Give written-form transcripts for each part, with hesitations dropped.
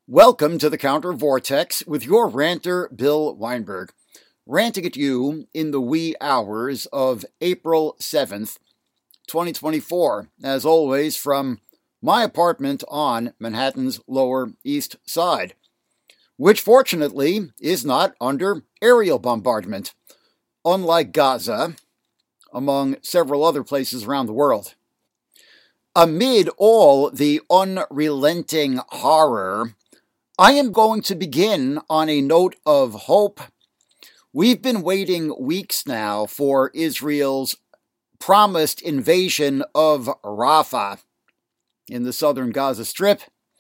Welcome to the Counter Vortex with your ranter, Bill Weinberg, ranting at you in the wee hours of April 7th, 2024, as always from my apartment on Manhattan's Lower East Side, which fortunately is not under aerial bombardment, unlike Gaza, among several other places around the world. Amid all the unrelenting horror, I am going to begin on a note of hope. We've been waiting weeks now for Israel's promised invasion of Rafah in the southern Gaza Strip,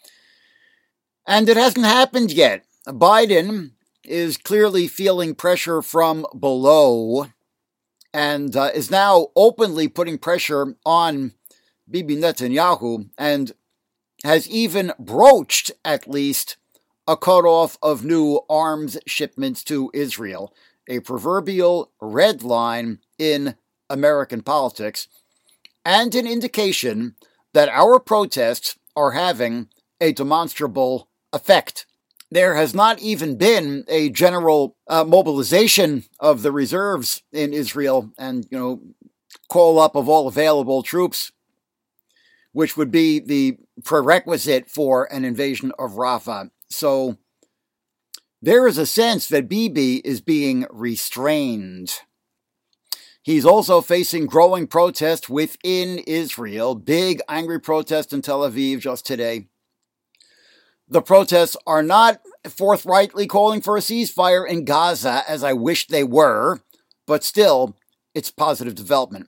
and it hasn't happened yet. Biden is clearly feeling pressure from below and is now openly putting pressure on Bibi Netanyahu and has even broached, at least, a cutoff of new arms shipments to Israel, a proverbial red line in American politics, and an indication that our protests are having a demonstrable effect. There has not even been a general mobilization of the reserves in Israel and, call up of all available troops, which would be the prerequisite for an invasion of Rafah. So there is a sense that Bibi is being restrained. He's also facing growing protest within Israel. Big angry protest in Tel Aviv just today. The protests are not forthrightly calling for a ceasefire in Gaza, as I wish they were, but still, it's positive development.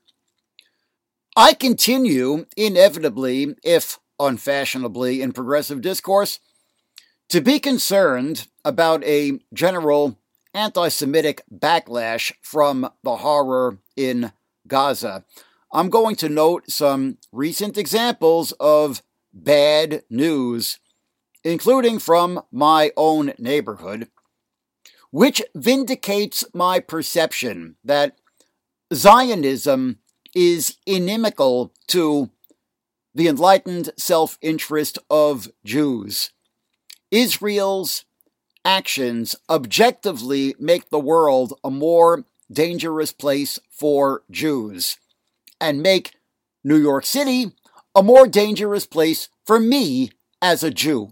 I continue, inevitably, if unfashionably in progressive discourse, to be concerned about a general anti-Semitic backlash from the horror in Gaza. I'm going to note some recent examples of bad news, including from my own neighborhood, which vindicates my perception that Zionism is inimical to the enlightened self-interest of Jews. Israel's actions objectively make the world a more dangerous place for Jews and make New York City a more dangerous place for me as a Jew.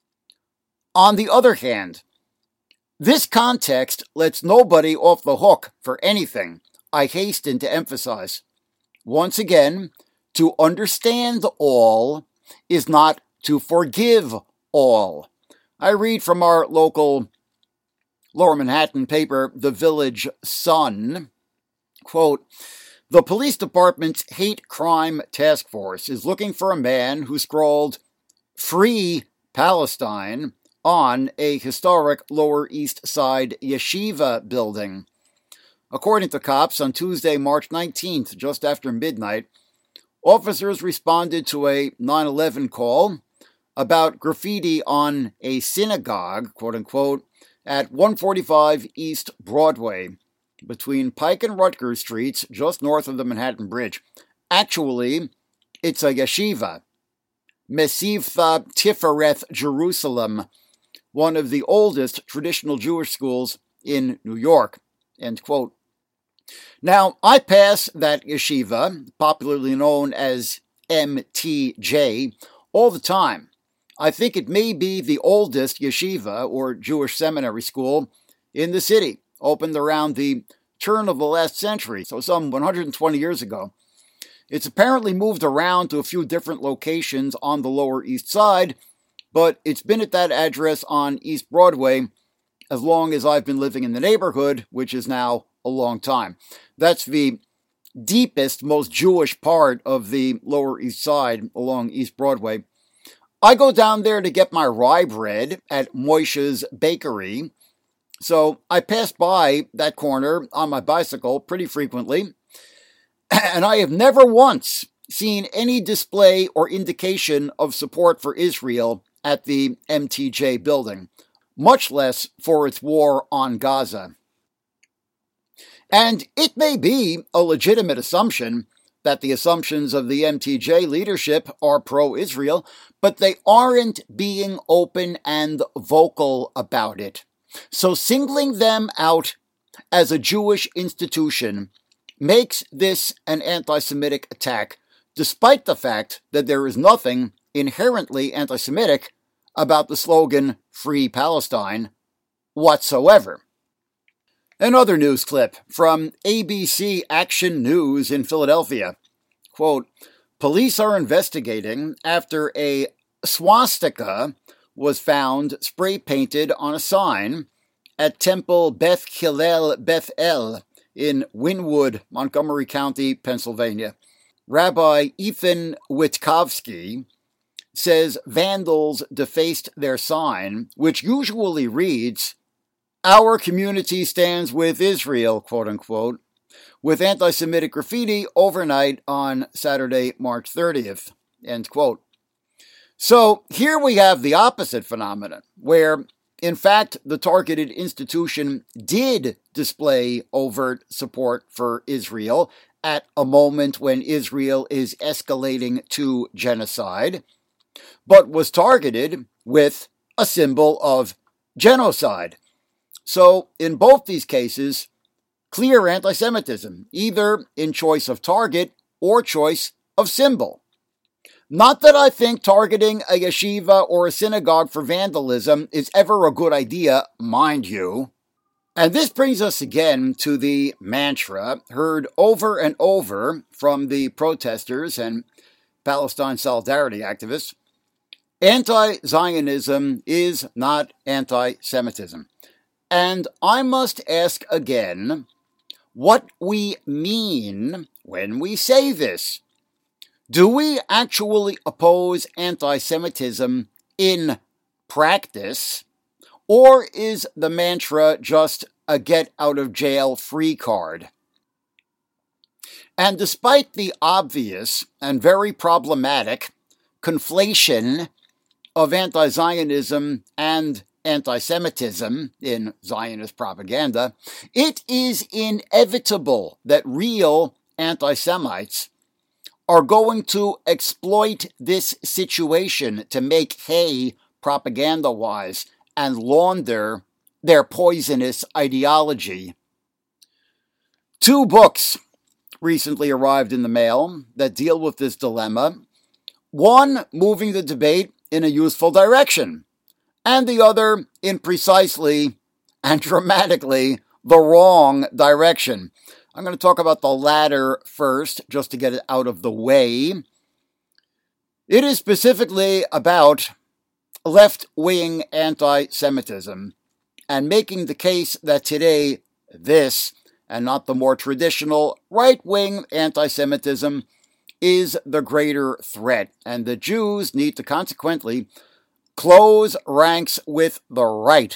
On the other hand, this context lets nobody off the hook for anything, I hasten to emphasize. Once again, to understand all is not to forgive all. I read from our local Lower Manhattan paper, The Village Sun, quote, "The police department's hate crime task force is looking for a man who scrawled Free Palestine on a historic Lower East Side yeshiva building. According to cops, on Tuesday, March 19th, just after midnight, officers responded to a 911 call about graffiti on a synagogue, quote-unquote, at 145 East Broadway, between Pike and Rutgers Streets, just north of the Manhattan Bridge. Actually, it's a yeshiva, Mesivta Tifereth Jerusalem, one of the oldest traditional Jewish schools in New York," end quote. Now, I pass that yeshiva, popularly known as MTJ, all the time. I think it may be the oldest yeshiva, or Jewish seminary school, in the city, opened around the turn of the last century, so some 120 years ago. It's apparently moved around to a few different locations on the Lower East Side, but it's been at that address on East Broadway as long as I've been living in the neighborhood, which is now a long time. That's the deepest, most Jewish part of the Lower East Side along East Broadway. I go down there to get my rye bread at Moishe's Bakery, so I pass by that corner on my bicycle pretty frequently, and I have never once seen any display or indication of support for Israel at the MTJ building, much less for its war on Gaza. And it may be a legitimate assumption, that the assumptions of the MTJ leadership are pro-Israel, but they aren't being open and vocal about it. So singling them out as a Jewish institution makes this an anti-Semitic attack, despite the fact that there is nothing inherently anti-Semitic about the slogan Free Palestine whatsoever. Another news clip from ABC Action News in Philadelphia. Quote, police are investigating after a swastika was found spray-painted on a sign at Temple Beth Hillel Beth El in Wynwood, Montgomery County, Pennsylvania. Rabbi Ethan Witkowski says vandals defaced their sign, which usually reads, "Our community stands with Israel," quote unquote, with anti-Semitic graffiti overnight on Saturday, March 30th, end quote. So here we have the opposite phenomenon, where, in fact, the targeted institution did display overt support for Israel at a moment when Israel is escalating to genocide, but was targeted with a symbol of genocide. So, in both these cases, clear anti-Semitism, either in choice of target or choice of symbol. Not that I think targeting a yeshiva or a synagogue for vandalism is ever a good idea, mind you. And this brings us again to the mantra heard over and over from the protesters and Palestine solidarity activists. Anti-Zionism is not anti-Semitism. And I must ask again what we mean when we say this. Do we actually oppose anti-Semitism in practice, or is the mantra just a get-out-of-jail-free card? And despite the obvious and very problematic conflation of anti-Zionism and anti-Semitism in Zionist propaganda, it is inevitable that real anti-Semites are going to exploit this situation to make hay propaganda-wise and launder their poisonous ideology. 2 books recently arrived in the mail that deal with this dilemma, one moving the debate in a useful direction, and the other in precisely and dramatically the wrong direction. I'm going to talk about the latter first, just to get it out of the way. It is specifically about left-wing anti-Semitism and making the case that today this, and not the more traditional right-wing anti-Semitism, is the greater threat, and the Jews need to consequently close ranks with the right.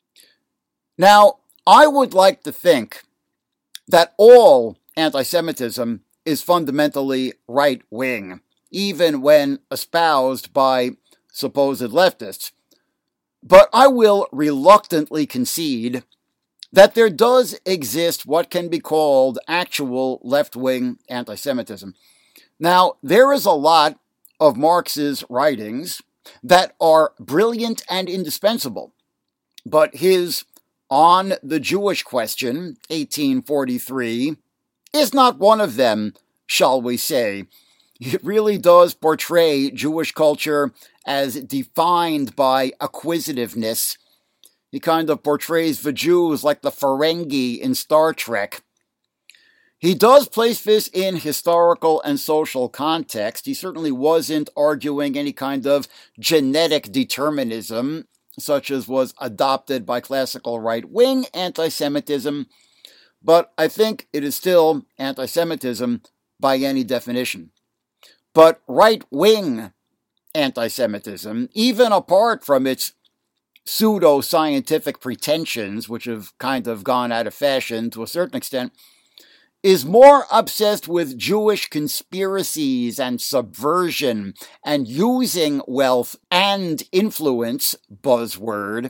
Now, I would like to think that all anti-Semitism is fundamentally right-wing, even when espoused by supposed leftists. But I will reluctantly concede that there does exist what can be called actual left-wing anti-Semitism. Now, there is a lot of Marx's writings that are brilliant and indispensable, but his On the Jewish Question, 1843, is not one of them, shall we say. It really does portray Jewish culture as defined by acquisitiveness. He kind of portrays the Jews like the Ferengi in Star Trek. He does place this in historical and social context. He certainly wasn't arguing any kind of genetic determinism, such as was adopted by classical right-wing anti-Semitism, but I think it is still anti-Semitism by any definition. But right-wing anti-Semitism, even apart from its pseudo-scientific pretensions, which have kind of gone out of fashion to a certain extent, is more obsessed with Jewish conspiracies and subversion and using wealth and influence, buzzword,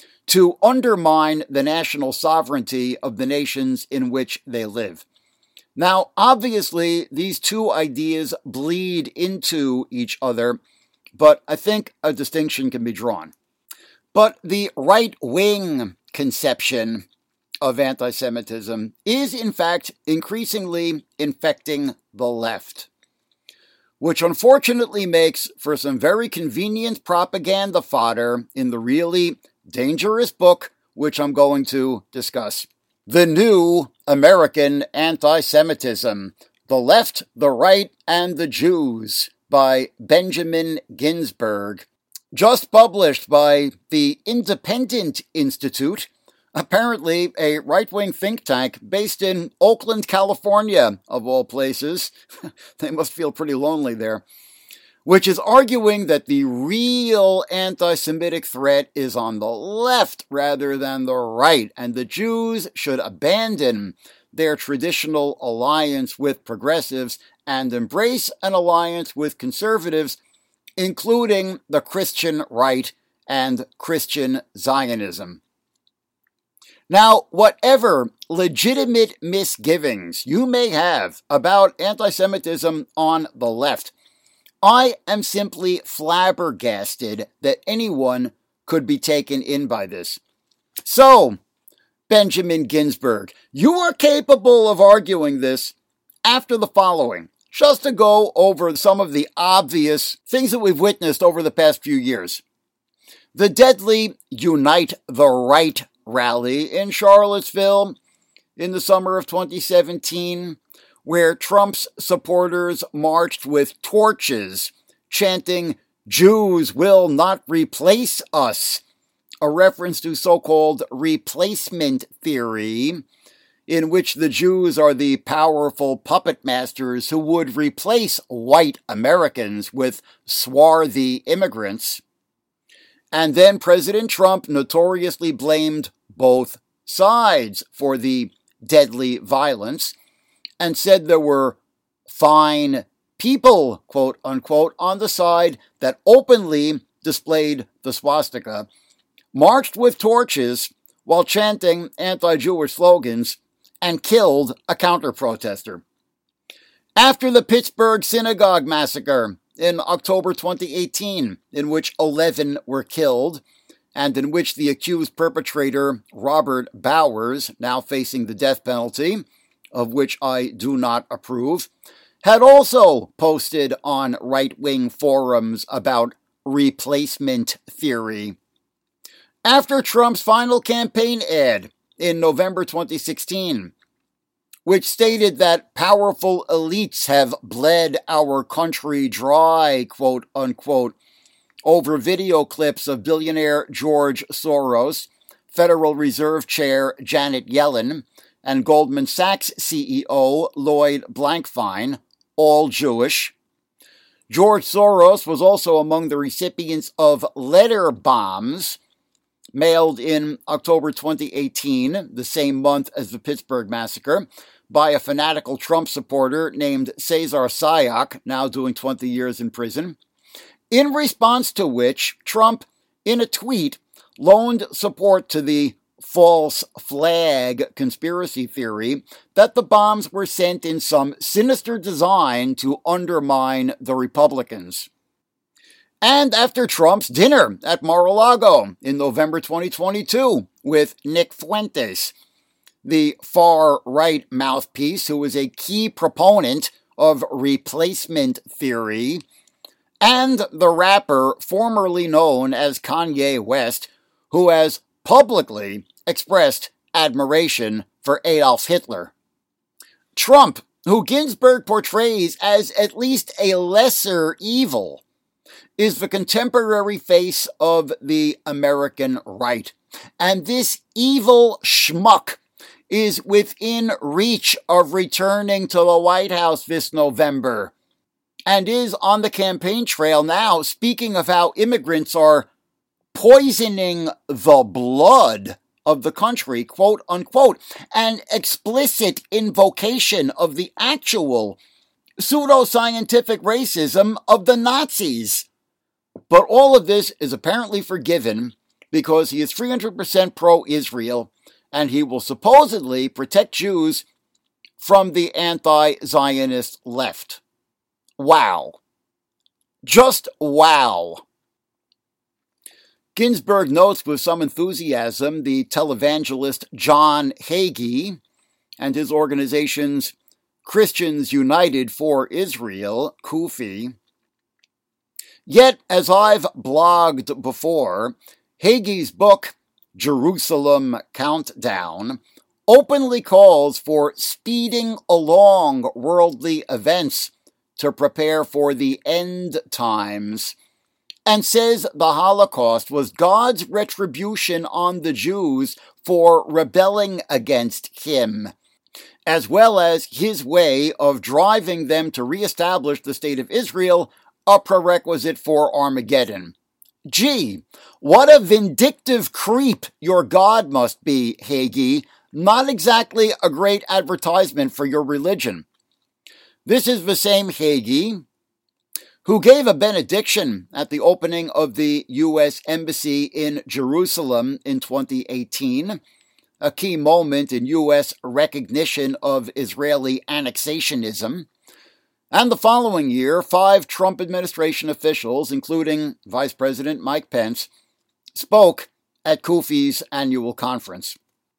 to undermine the national sovereignty of the nations in which they live. Now, obviously, these two ideas bleed into each other, but I think a distinction can be drawn. But the right-wing conception of anti-Semitism is, in fact, increasingly infecting the left, which unfortunately makes for some very convenient propaganda fodder in the really dangerous book which I'm going to discuss. The New American Anti-Semitism, The Left, the Right, and the Jews by Benjamin Ginsberg, just published by the Independent Institute, apparently a right-wing think tank based in Oakland, California, of all places. They must feel pretty lonely there. Which is arguing that the real anti-Semitic threat is on the left rather than the right, and the Jews should abandon their traditional alliance with progressives and embrace an alliance with conservatives, including the Christian right and Christian Zionism. Now, whatever legitimate misgivings you may have about anti-Semitism on the left, I am simply flabbergasted that anyone could be taken in by this. So, Benjamin Ginsberg, you are capable of arguing this after the following, just to go over some of the obvious things that we've witnessed over the past few years. The deadly Unite the Right rally in Charlottesville in the summer of 2017, where Trump's supporters marched with torches, chanting, "Jews will not replace us," a reference to so-called replacement theory, in which the Jews are the powerful puppet masters who would replace white Americans with swarthy immigrants. And then President Trump notoriously blamed both sides for the deadly violence, and said there were fine people, quote unquote, on the side that openly displayed the swastika, marched with torches while chanting anti-Jewish slogans, and killed a counter-protester. After the Pittsburgh Synagogue massacre in October 2018, in which 11 were killed, and in which the accused perpetrator, Robert Bowers, now facing the death penalty, of which I do not approve, had also posted on right-wing forums about replacement theory. After Trump's final campaign ad in November 2016, which stated that powerful elites have bled our country dry, quote unquote, over video clips of billionaire George Soros, Federal Reserve Chair Janet Yellen, and Goldman Sachs CEO Lloyd Blankfein, all Jewish. George Soros was also among the recipients of letter bombs mailed in October 2018, the same month as the Pittsburgh massacre, by a fanatical Trump supporter named Cesar Sayoc, now doing 20 years in prison, in response to which Trump, in a tweet, loaned support to the false flag conspiracy theory that the bombs were sent in some sinister design to undermine the Republicans. And after Trump's dinner at Mar-a-Lago in November 2022 with Nick Fuentes, the far-right mouthpiece who is a key proponent of replacement theory, and the rapper formerly known as Kanye West, who has publicly expressed admiration for Adolf Hitler. Trump, who Ginsberg portrays as at least a lesser evil, is the contemporary face of the American right. And this evil schmuck is within reach of returning to the White House this November, and is on the campaign trail now, speaking of how immigrants are poisoning the blood of the country, quote unquote, an explicit invocation of the actual pseudoscientific racism of the Nazis. But all of this is apparently forgiven because he is 300% pro-Israel, and he will supposedly protect Jews from the anti-Zionist left. Wow. Just wow. Ginsburg notes with some enthusiasm the televangelist John Hagee and his organization's Christians United for Israel, CUFI. Yet, as I've blogged before, Hagee's book, Jerusalem Countdown, openly calls for speeding along worldly events to prepare for the end times, and says the Holocaust was God's retribution on the Jews for rebelling against him, as well as his way of driving them to reestablish the state of Israel, a prerequisite for Armageddon. Gee, what a vindictive creep your God must be, Hagee. Not exactly a great advertisement for your religion. This is the same Hagee who gave a benediction at the opening of the U.S. Embassy in Jerusalem in 2018, a key moment in U.S. recognition of Israeli annexationism. And the following year, 5 Trump administration officials, including Vice President Mike Pence, spoke at CUFI's annual conference.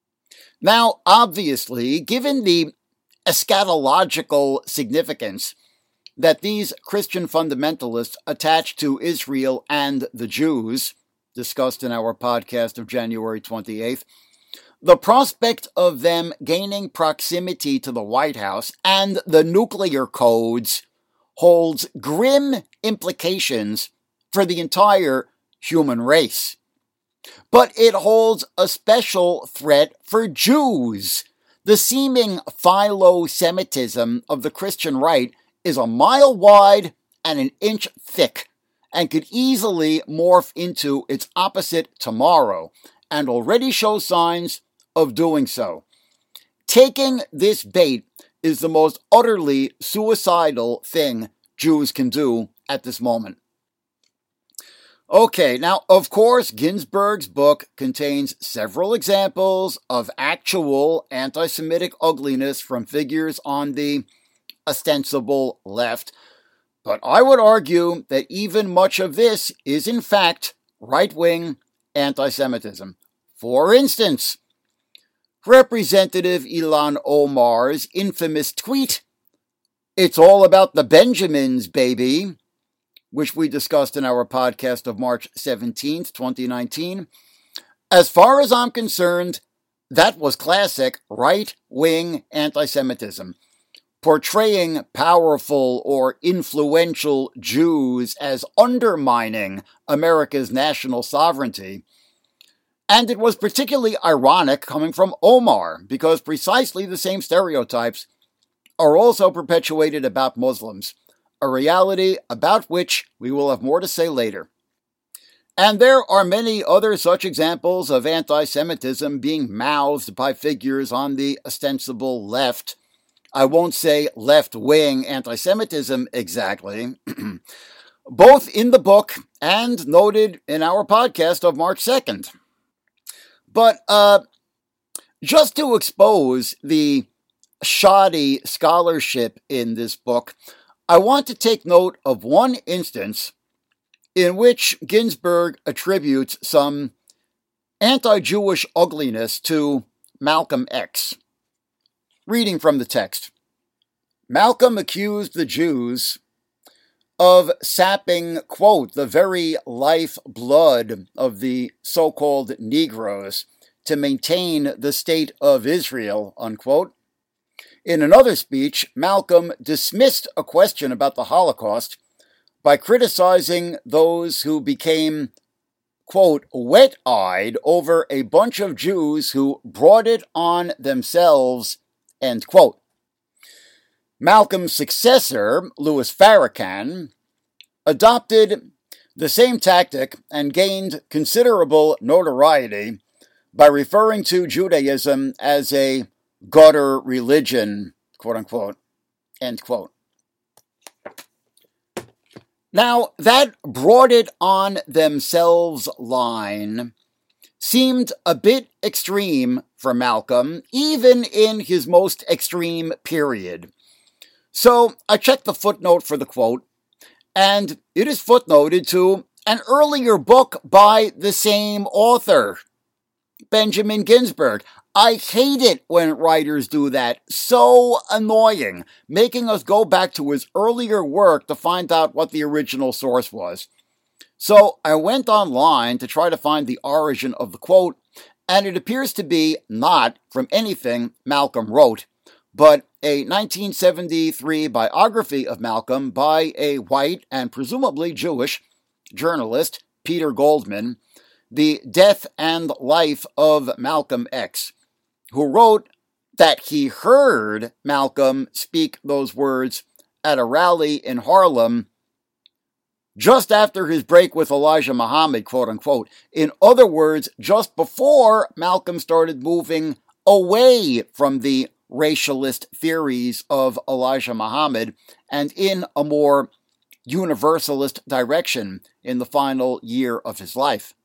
Now, obviously, given the eschatological significance that these Christian fundamentalists attach to Israel and the Jews, discussed in our podcast of January 28th, the prospect of them gaining proximity to the White House and the nuclear codes holds grim implications for the entire human race. But it holds a special threat for Jews. The seeming philo-Semitism of the Christian right is a mile wide and an inch thick, and could easily morph into its opposite tomorrow, and already shows signs of doing so. Taking this bait is the most utterly suicidal thing Jews can do at this moment. Okay, now, of course, Ginsburg's book contains several examples of actual anti-Semitic ugliness from figures on the ostensible left, but I would argue that even much of this is, in fact, right-wing anti-Semitism. For instance, Representative Ilhan Omar's infamous tweet, "It's all about the Benjamins, baby," which we discussed in our podcast of March 17th, 2019. As far as I'm concerned, that was classic right-wing anti-Semitism, portraying powerful or influential Jews as undermining America's national sovereignty. And it was particularly ironic coming from Omar, because precisely the same stereotypes are also perpetuated about Muslims, a reality about which we will have more to say later. And there are many other such examples of anti-Semitism being mouthed by figures on the ostensible left. I won't say left-wing anti-Semitism exactly, both in the book and noted in our podcast of March 2nd. But just to expose the shoddy scholarship in this book, I want to take note of one instance in which Ginsburg attributes some anti-Jewish ugliness to Malcolm X. Reading from the text, Malcolm accused the Jews of sapping, quote, the very lifeblood of the so-called Negroes to maintain the state of Israel, unquote. In another speech, Malcolm dismissed a question about the Holocaust by criticizing those who became, quote, wet-eyed over a bunch of Jews who brought it on themselves, end quote. Malcolm's successor, Louis Farrakhan, adopted the same tactic and gained considerable notoriety by referring to Judaism as a gutter religion, quote unquote, end quote. Now, that brought it on themselves line seemed a bit extreme for Malcolm, even in his most extreme period. So I checked the footnote for the quote, and it is footnoted to an earlier book by the same author, Benjamin Ginsberg. I hate it when writers do that. So annoying, making us go back to his earlier work to find out what the original source was. So I went online to try to find the origin of the quote, and it appears to be not from anything Malcolm wrote, but a 1973 biography of Malcolm by a white and presumably Jewish journalist, Peter Goldman, The Death and Life of Malcolm X, who wrote that he heard Malcolm speak those words at a rally in Harlem just after his break with Elijah Muhammad, quote unquote. In other words, just before Malcolm started moving away from the racialist theories of Elijah Muhammad and in a more universalist direction in the final year of his life.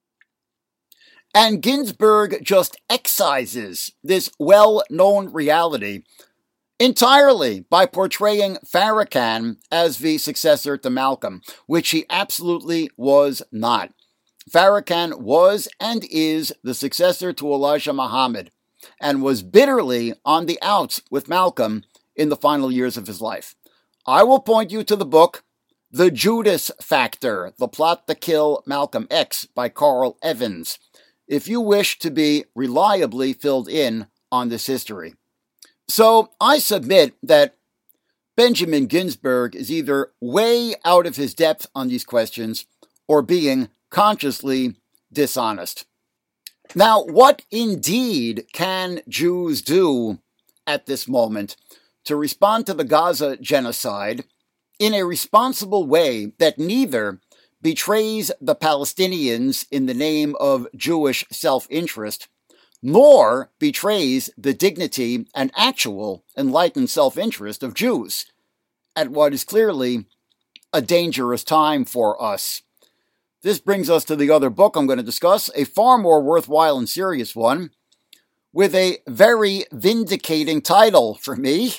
And Ginsberg just excises this well-known reality entirely by portraying Farrakhan as the successor to Malcolm, which he absolutely was not. Farrakhan was and is the successor to Elijah Muhammad, and was bitterly on the outs with Malcolm in the final years of his life. I will point you to the book, The Judas Factor, The Plot to Kill Malcolm X by Carl Evans, if you wish to be reliably filled in on this history. So I submit that Benjamin Ginsberg is either way out of his depth on these questions or being consciously dishonest. Now, what indeed can Jews do at this moment to respond to the Gaza genocide in a responsible way that neither betrays the Palestinians in the name of Jewish self-interest, nor betrays the dignity and actual enlightened self-interest of Jews at what is clearly a dangerous time for us? This brings us to the other book I'm going to discuss, a far more worthwhile and serious one, with a very vindicating title for me,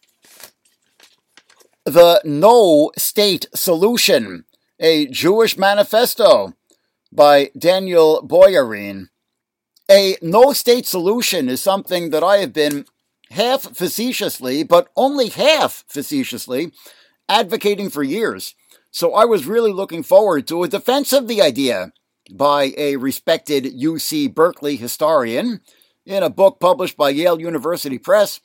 The No State Solution, a Jewish Manifesto by Daniel Boyarin. A no-state solution is something that I have been half facetiously, but only half facetiously, advocating for years. So I was really looking forward to a defense of the idea by a respected UC Berkeley historian in a book published by Yale University Press.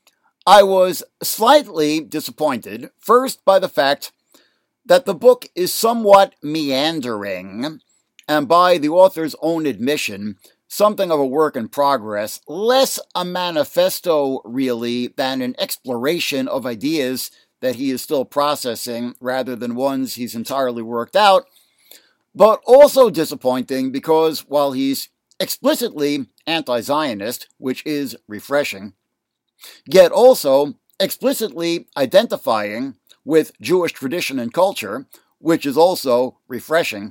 I was slightly disappointed, first by the fact that the book is somewhat meandering, and by the author's own admission, something of a work in progress, less a manifesto, really, than an exploration of ideas that he is still processing, rather than ones he's entirely worked out, but also disappointing because while he's explicitly anti-Zionist, which is refreshing, yet also explicitly identifying with Jewish tradition and culture, which is also refreshing,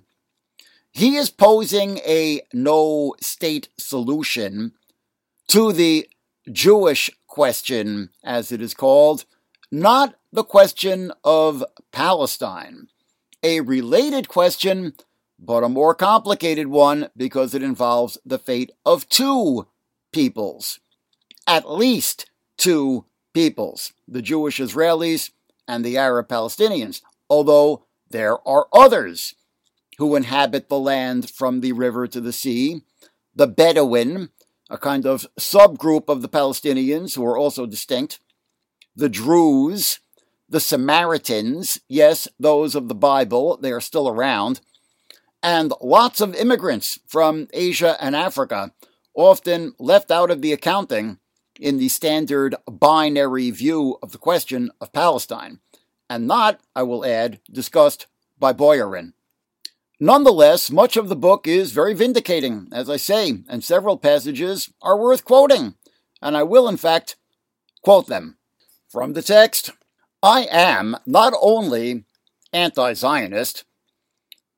he is posing a no-state solution to the Jewish question, as it is called, not the question of Palestine. A related question, but a more complicated one because it involves the fate of two peoples. At least two peoples, the Jewish Israelis and the Arab Palestinians, although there are others who inhabit the land from the river to the sea, the Bedouin, a kind of subgroup of the Palestinians who are also distinct, the Druze, the Samaritans, yes, those of the Bible, they are still around, and lots of immigrants from Asia and Africa, often left out of the accounting in the standard binary view of the question of Palestine, and not, I will add, discussed by Boyarin. Nonetheless, much of the book is very vindicating, as I say, and several passages are worth quoting, and I will, in fact, quote them. From the text, I am not only anti-Zionist,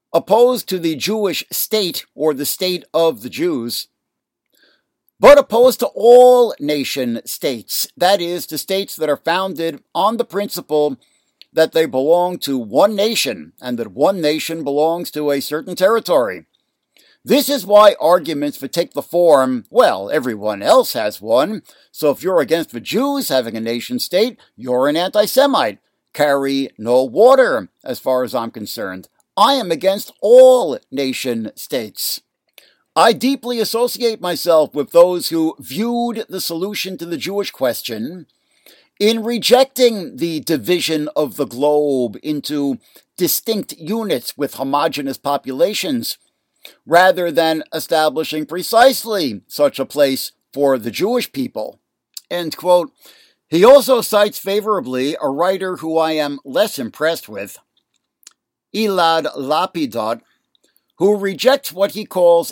opposed to the Jewish state or the state of the Jews, but opposed to all nation states, that is, to states that are founded on the principle that they belong to one nation and that one nation belongs to a certain territory. This is why arguments would take the form, well, everyone else has one, so if you're against the Jews having a nation state, you're an anti-Semite. Carry no water, as far as I'm concerned. I am against all nation states. I deeply associate myself with those who viewed the solution to the Jewish question in rejecting the division of the globe into distinct units with homogeneous populations, rather than establishing precisely such a place for the Jewish people. End quote. He also cites favorably a writer who I am less impressed with, Elad Lapidot, who rejects what he calls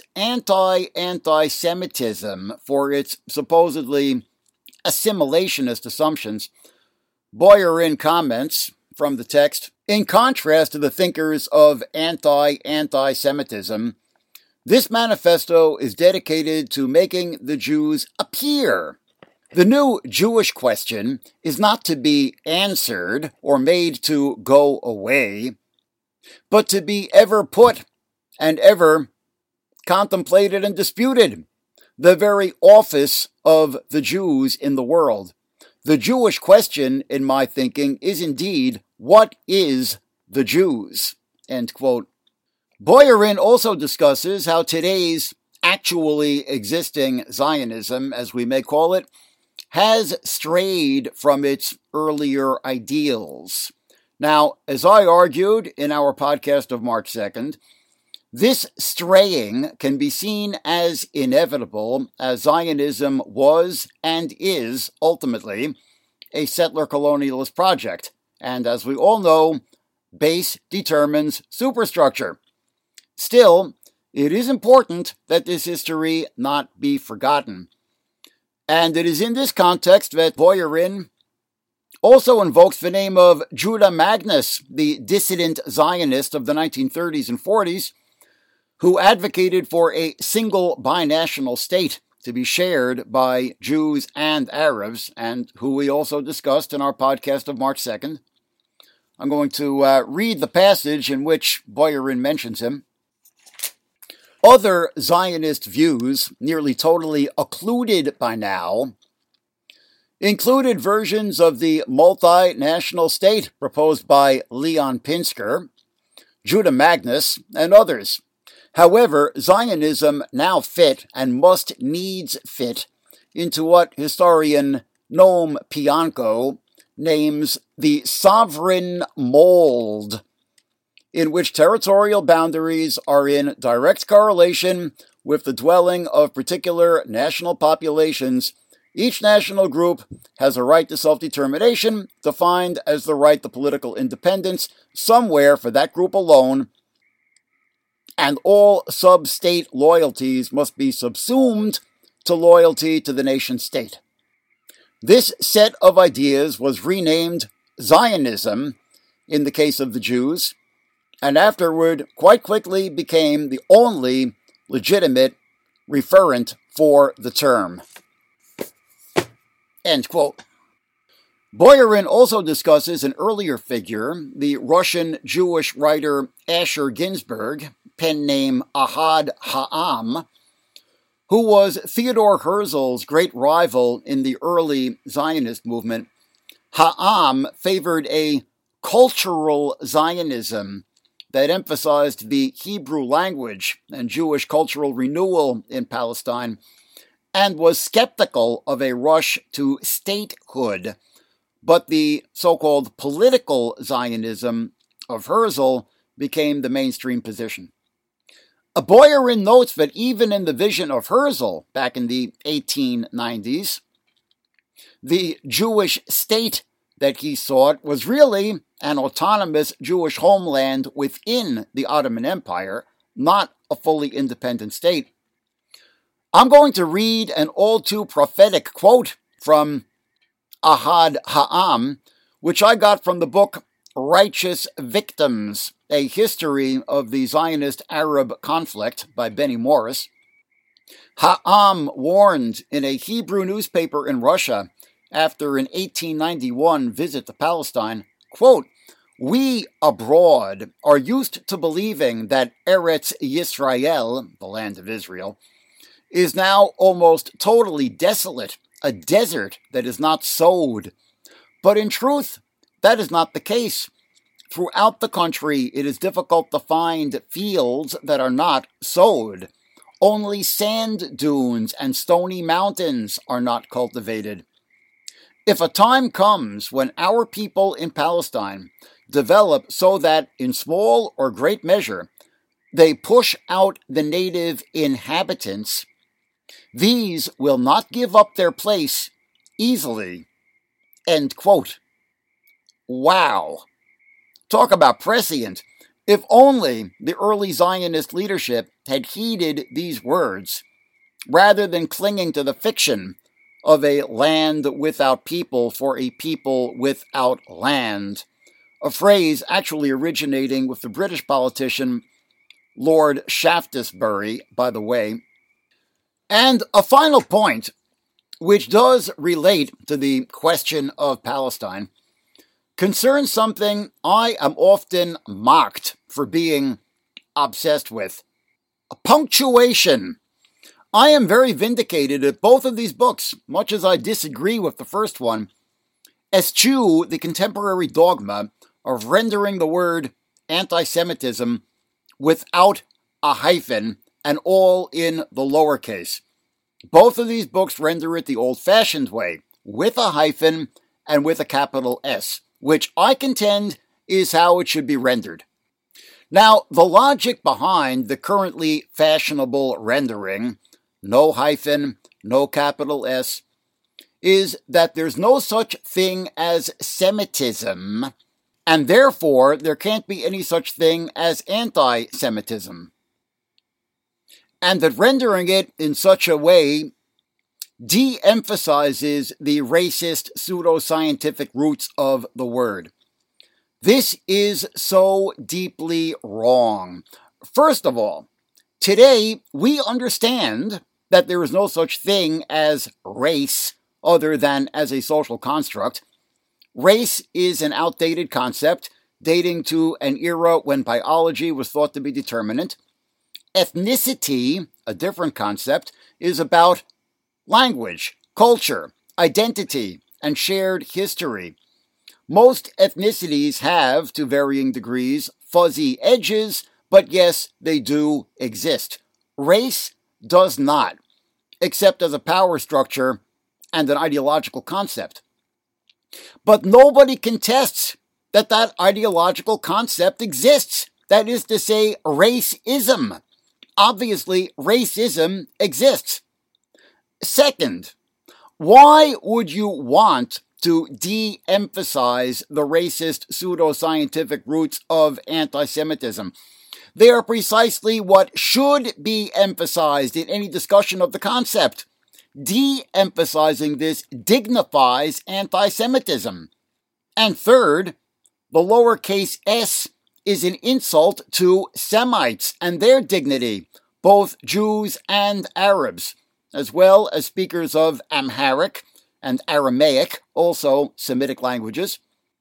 anti-Semitism for its supposedly assimilationist assumptions. Boyarin comments from the text, in contrast to the thinkers of anti-Semitism, this manifesto is dedicated to making the Jews appear. The new Jewish question is not to be answered or made to go away, but to be ever put and ever contemplated and disputed, the very office of the Jews in the world. The Jewish question, in my thinking, is indeed, what is the Jews? End quote. Boyarin also discusses how today's actually existing Zionism, as we may call it, has strayed from its earlier ideals. Now, as I argued in our podcast of March 2nd, this straying can be seen as inevitable, as Zionism was and is ultimately a settler colonialist project. And as we all know, base determines superstructure. Still, it is important that this history not be forgotten. And it is in this context that Boyarin also invokes the name of Judah Magnus, the dissident Zionist of the 1930s and 40s, who advocated for a single binational state to be shared by Jews and Arabs, and who we also discussed in our podcast of March 2nd. I'm going to read the passage in which Boyarin mentions him. Other Zionist views, nearly totally occluded by now, included versions of the multinational state proposed by Leon Pinsker, Judah Magnus, and others. However, Zionism now fit and must needs fit into what historian Noam Pianko names the sovereign mold, in which territorial boundaries are in direct correlation with the dwelling of particular national populations. Each national group has a right to self-determination, defined as the right to political independence somewhere for that group alone, and all sub-state loyalties must be subsumed to loyalty to the nation-state. This set of ideas was renamed Zionism in the case of the Jews, and afterward quite quickly became the only legitimate referent for the term. End quote. Boyarin also discusses an earlier figure, the Russian Jewish writer Asher Ginsburg, pen name Ahad Ha'am, who was Theodor Herzl's great rival in the early Zionist movement. Ha'am favored a cultural Zionism that emphasized the Hebrew language and Jewish cultural renewal in Palestine, and was skeptical of a rush to statehood. But the so-called political Zionism of Herzl became the mainstream position. Boyarin notes that even in the vision of Herzl back in the 1890s, the Jewish state that he sought was really an autonomous Jewish homeland within the Ottoman Empire, not a fully independent state. I'm going to read an all too prophetic quote from Ahad Ha'am, which I got from the book Righteous Victims A History of the Zionist-Arab Conflict by Benny Morris, Ha'am warned in a Hebrew newspaper in Russia after an 1891 visit to Palestine, quote, "We abroad are used to believing that Eretz Yisrael, the land of Israel, is now almost totally desolate, a desert that is not sowed. But in truth, that is not the case. Throughout the country, it is difficult to find fields that are not sowed. Only sand dunes and stony mountains are not cultivated. If a time comes when our people in Palestine develop so that, in small or great measure, they push out the native inhabitants, these will not give up their place easily." End quote. Wow. Talk about prescient. If only the early Zionist leadership had heeded these words, rather than clinging to the fiction of a land without people for a people without land, a phrase actually originating with the British politician Lord Shaftesbury, by the way. And a final point, which does relate to the question of Palestine, concerns something I am often mocked for being obsessed with: punctuation. I am very vindicated that both of these books, much as I disagree with the first one, eschew the contemporary dogma of rendering the word anti-Semitism without a hyphen and all in the lowercase. Both of these books render it the old-fashioned way, with a hyphen and with a capital S, which I contend is how it should be rendered. Now, the logic behind the currently fashionable rendering, no hyphen, no capital S, is that there's no such thing as Semitism, and therefore there can't be any such thing as anti-Semitism. And that rendering it in such a way de-emphasizes the racist pseudoscientific roots of the word. This is so deeply wrong. First of all, today we understand that there is no such thing as race other than as a social construct. Race is an outdated concept dating to an era when biology was thought to be determinate. Ethnicity, a different concept, is about language, culture, identity, and shared history. Most ethnicities have, to varying degrees, fuzzy edges, but yes, they do exist. Race does not, except as a power structure and an ideological concept. But nobody contests that that ideological concept exists. That is to say, racism. Obviously, racism exists. Second, why would you want to de-emphasize the racist pseudoscientific roots of anti-Semitism? They are precisely what should be emphasized in any discussion of the concept. De-emphasizing this dignifies anti-Semitism. And third, the lowercase s is an insult to Semites and their dignity, both Jews and Arabs, as well as speakers of Amharic and Aramaic, also Semitic languages.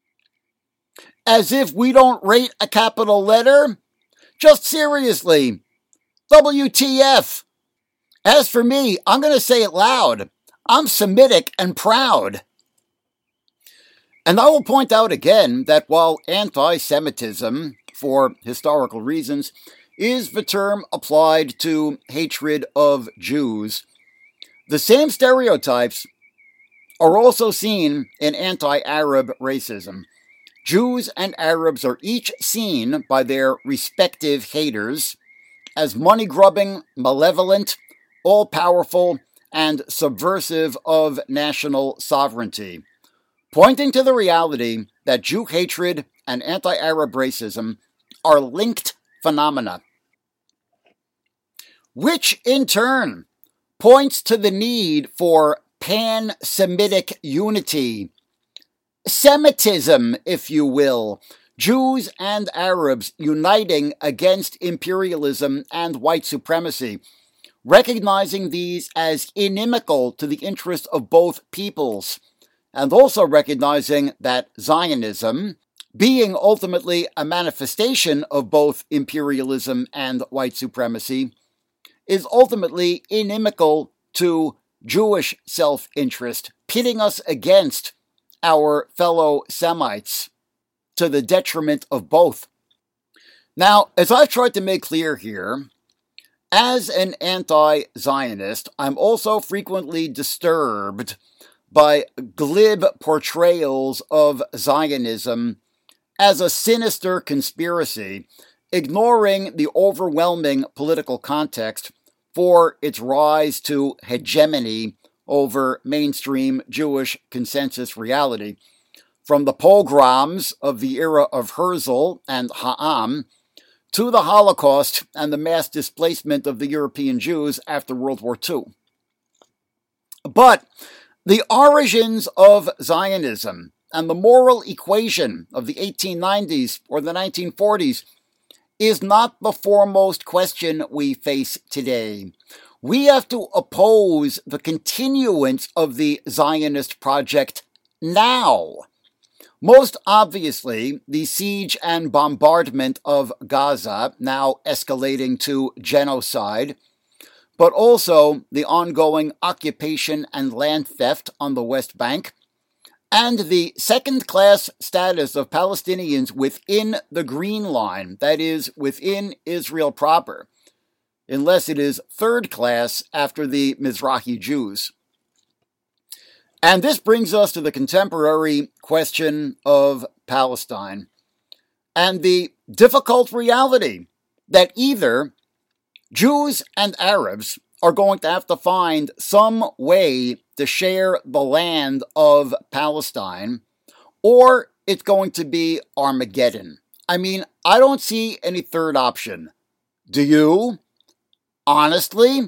As if we don't rate a capital letter? Just seriously, WTF? As for me, I'm going to say it loud. I'm Semitic and proud. And I will point out again that while anti-Semitism, for historical reasons, is the term applied to hatred of Jews, the same stereotypes are also seen in anti-Arab racism. Jews and Arabs are each seen by their respective haters as money-grubbing, malevolent, all-powerful, and subversive of national sovereignty, pointing to the reality that Jew hatred and anti-Arab racism are linked phenomena, which in turn points to the need for pan-Semitic unity, Semitism, if you will, Jews and Arabs uniting against imperialism and white supremacy, recognizing these as inimical to the interest of both peoples, and also recognizing that Zionism, being ultimately a manifestation of both imperialism and white supremacy, is ultimately inimical to Jewish self-interest, pitting us against our fellow Semites to the detriment of both. Now, as I've tried to make clear here, as an anti-Zionist, I'm also frequently disturbed by glib portrayals of Zionism as a sinister conspiracy, ignoring the overwhelming political context for its rise to hegemony over mainstream Jewish consensus reality. From the pogroms of the era of Herzl and Ha'am to the Holocaust and the mass displacement of the European Jews after World War II. But the origins of Zionism and the moral equation of the 1890s or the 1940s is not the foremost question we face today. We have to oppose the continuance of the Zionist project now. Most obviously, the siege and bombardment of Gaza, now escalating to genocide, but also the ongoing occupation and land theft on the West Bank, and the second-class status of Palestinians within the Green Line, that is, within Israel proper, unless it is third class after the Mizrahi Jews. And this brings us to the contemporary question of Palestine and the difficult reality that either Jews and Arabs are going to have to find some way to share the land of Palestine, or it's going to be Armageddon. I mean, I don't see any third option. Do you? Honestly?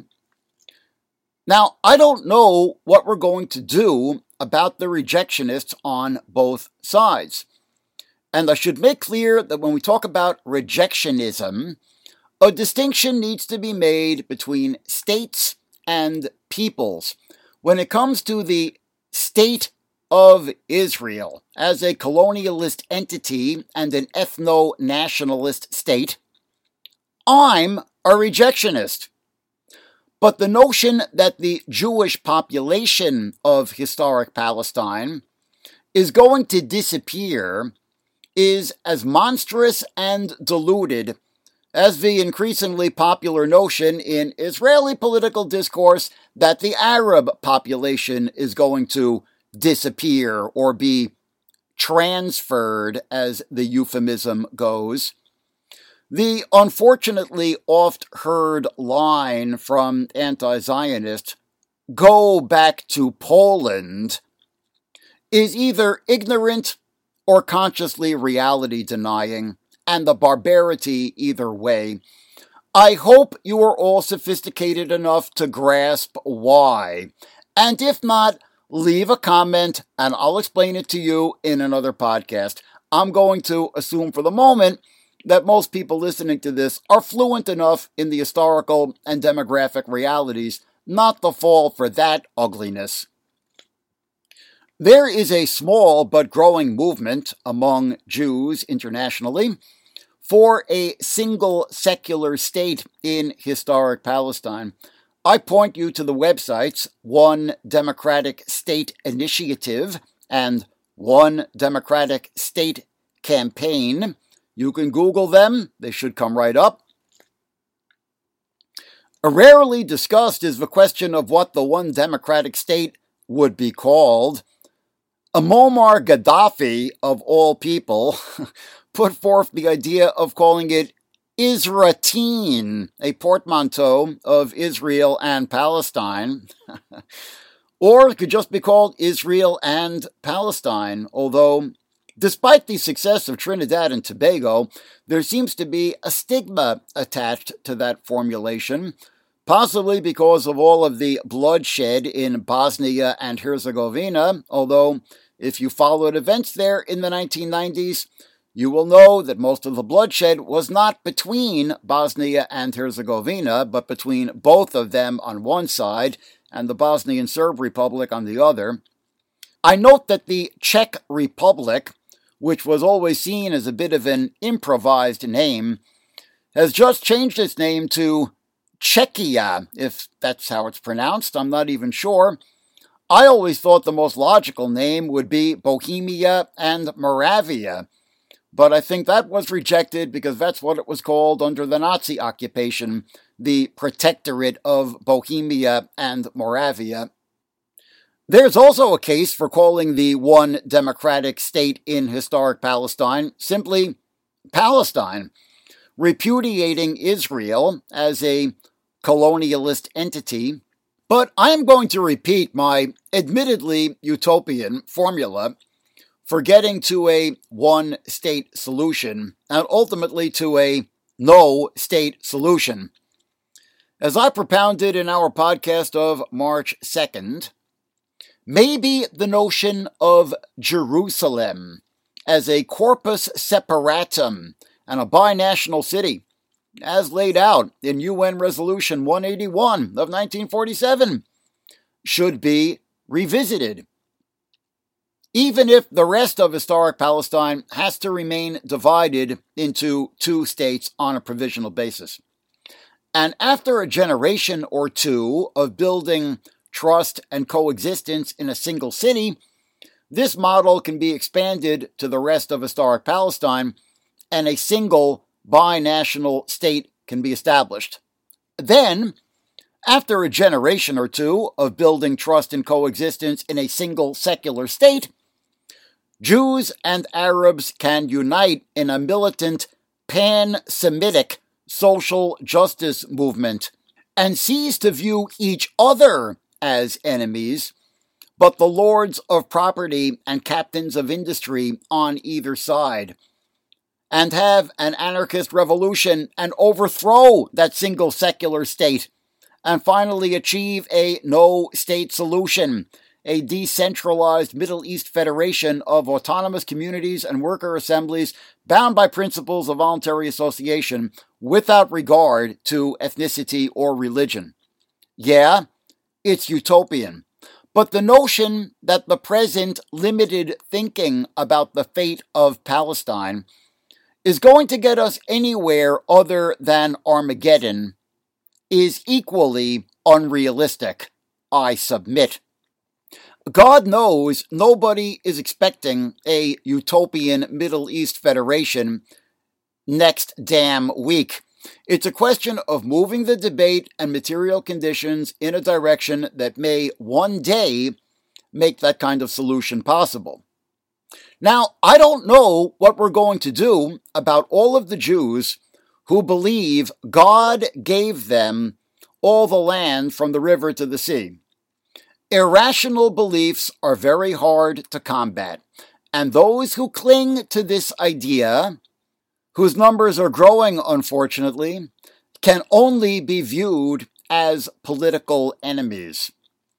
Now, I don't know what we're going to do about the rejectionists on both sides. And I should make clear that when we talk about rejectionism, a distinction needs to be made between states and peoples. When it comes to the state of Israel as a colonialist entity and an ethno-nationalist state, I'm a rejectionist. But the notion that the Jewish population of historic Palestine is going to disappear is as monstrous and deluded as the increasingly popular notion in Israeli political discourse that the Arab population is going to disappear or be transferred, as the euphemism goes. The unfortunately oft-heard line from anti-Zionists, "Go back to Poland," is either ignorant or consciously reality-denying, and the barbarity either way. I hope you are all sophisticated enough to grasp why, and if not, leave a comment and I'll explain it to you in another podcast. I'm going to assume for the moment that most people listening to this are fluent enough in the historical and demographic realities not to fall for that ugliness. There is a small but growing movement among Jews internationally for a single secular state in historic Palestine. I point you to the websites One Democratic State Initiative and One Democratic State Campaign. You can Google them. They should come right up. Rarely discussed is the question of what the one democratic state would be called. Muammar Gaddafi, of all people, put forth the idea of calling it Isra'tine, a portmanteau of Israel and Palestine. Or it could just be called Israel and Palestine, although despite the success of Trinidad and Tobago, there seems to be a stigma attached to that formulation, possibly because of all of the bloodshed in Bosnia and Herzegovina, although if you followed events there in the 1990s, you will know that most of the bloodshed was not between Bosnia and Herzegovina, but between both of them on one side and the Bosnian Serb Republic on the other. I note that the Czech Republic, which was always seen as a bit of an improvised name, has just changed its name to Czechia, if that's how it's pronounced. I'm not even sure. I always thought the most logical name would be Bohemia and Moravia, but I think that was rejected because that's what it was called under the Nazi occupation, the Protectorate of Bohemia and Moravia. There's also a case for calling the one democratic state in historic Palestine simply Palestine, repudiating Israel as a colonialist entity. But I'm going to repeat my admittedly utopian formula for getting to a one-state solution and ultimately to a no-state solution. As I propounded in our podcast of March 2nd, maybe the notion of Jerusalem as a corpus separatum and a binational city, as laid out in UN Resolution 181 of 1947, should be revisited, even if the rest of historic Palestine has to remain divided into two states on a provisional basis. And after a generation or two of building trust and coexistence in a single city, this model can be expanded to the rest of historic Palestine, and a single binational state can be established. Then, after a generation or two of building trust and coexistence in a single secular state, Jews and Arabs can unite in a militant pan-Semitic social justice movement and cease to view each other as enemies, but the lords of property and captains of industry on either side, and have an anarchist revolution and overthrow that single secular state, and finally achieve a no-state solution, a decentralized Middle East federation of autonomous communities and worker assemblies bound by principles of voluntary association without regard to ethnicity or religion. Yeah, it's utopian. But the notion that the present limited thinking about the fate of Palestine is going to get us anywhere other than Armageddon is equally unrealistic, I submit. God knows nobody is expecting a utopian Middle East federation next damn week. It's a question of moving the debate and material conditions in a direction that may one day make that kind of solution possible. Now, I don't know what we're going to do about all of the Jews who believe God gave them all the land from the river to the sea. Irrational beliefs are very hard to combat, and those who cling to this idea, whose numbers are growing unfortunately, can only be viewed as political enemies.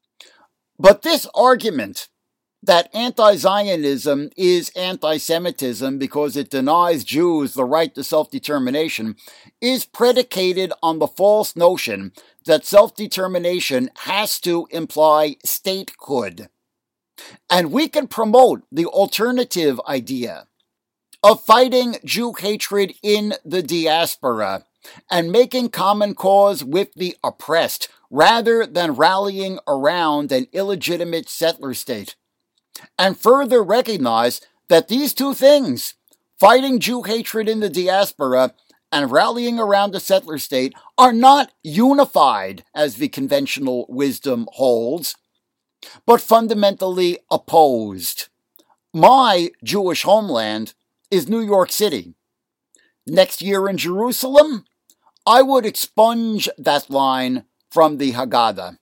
But this argument that anti-Zionism is anti-Semitism because it denies Jews the right to self-determination is predicated on the false notion that self-determination has to imply statehood. And we can promote the alternative idea of fighting Jew hatred in the diaspora and making common cause with the oppressed rather than rallying around an illegitimate settler state. And further recognize that these two things, fighting Jew hatred in the diaspora and rallying around a settler state, are not unified as the conventional wisdom holds, but fundamentally opposed. My Jewish homeland is New York City. Next year in Jerusalem, I would expunge that line from the Haggadah.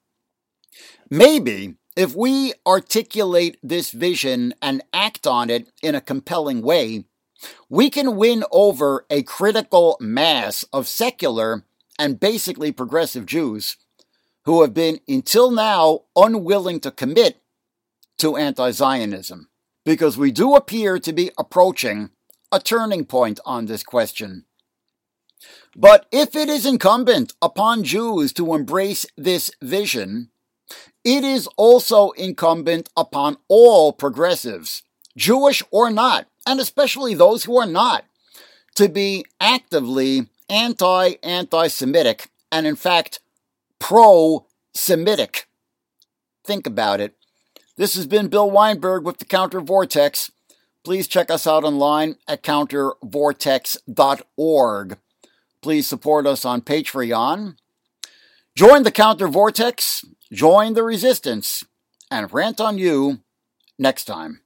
Maybe if we articulate this vision and act on it in a compelling way, we can win over a critical mass of secular and basically progressive Jews who have been, until now, unwilling to commit to anti-Zionism, because we do appear to be approaching a turning point on this question. But if it is incumbent upon Jews to embrace this vision, it is also incumbent upon all progressives, Jewish or not, and especially those who are not, to be actively anti-Semitic and, in fact, pro-Semitic. Think about it. This has been Bill Weinberg with the Counter Vortex. Please check us out online at countervortex.org. Please support us on Patreon. Join the Counter Vortex, join the resistance, and rant on you next time.